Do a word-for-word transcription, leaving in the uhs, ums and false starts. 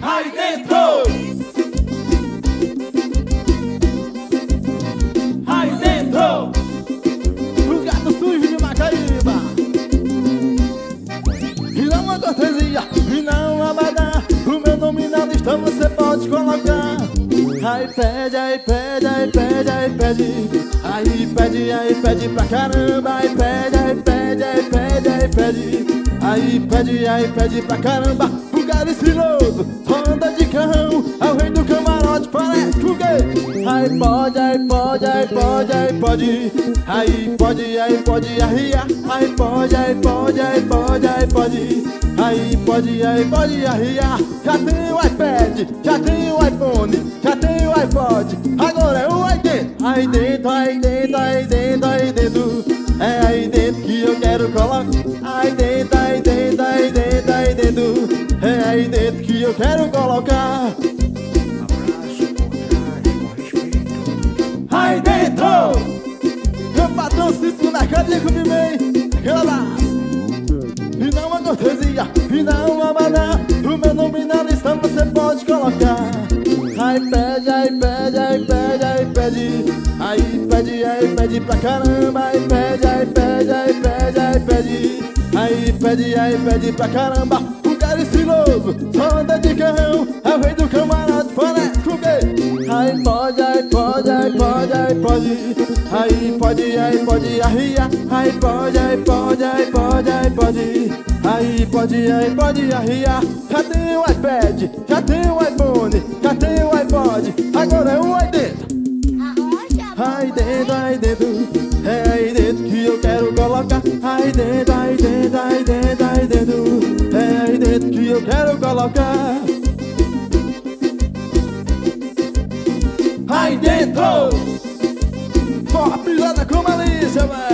aí dentro, aí dentro, os gatos sujos de Macaíba. E não uma cortesia, e não uma badá, o meu nome na lista você pode colocar. Aí pede, aí pede, aí pede, aí pede, aí pede, aí pede pra caramba. Aí pede, aí pede, aí pede, aí pede, aí pede, aí pede pra caramba. O cara estiloso, só anda de carrão, é o rei do camarote, parece que o gay. Aí pode, aí pode, aí pode, aí pode, aí pode, aí pode arriar. Aí pode, aí pode, aí pode, aí pode, aí pode, aí pode arriar. Já tem o iPad, já tem o iPhone, já tem o iPod, agora é o aí dentro. Aí dentro, aí dentro, aí dentro, aí dentro, é aí dentro que eu quero colocar. Aí dentro, aí dentro, aí dentro, aí dentro, é aí dentro que eu quero colocar. aí dentro, Meu patrão Cisco na cadeia com o Bimei, aquela abraço. E não uma cortesia, e não uma maná, o meu nome na lista você pode colocar. Aí pede, aí pede, aí pede, aí pede, aí pede, aí pede pra caramba. Aí pede, aí pede, aí pede, aí pede, aí pede, aí pede pra caramba. O cara estiloso, só anda de carrão, é o rei do camarote, parece com gay. Aí pode, aí pode, aí pode, aí pode, aí pode, aí pode arriar. Aí pode, aí pode, aí pode, aí pode, aí pode, aí pode arriar. Já tem o iPad, já tem o iPhone, já tem o iPod, agora é o aí dentro. Aí dentro, aí dentro, é aí dentro que eu quero colocar. Aí dentro, aí dentro, aí dentro, aí dentro, é aí dentro que eu quero colocar. aí dentro, Forra pisada com malícia, velho.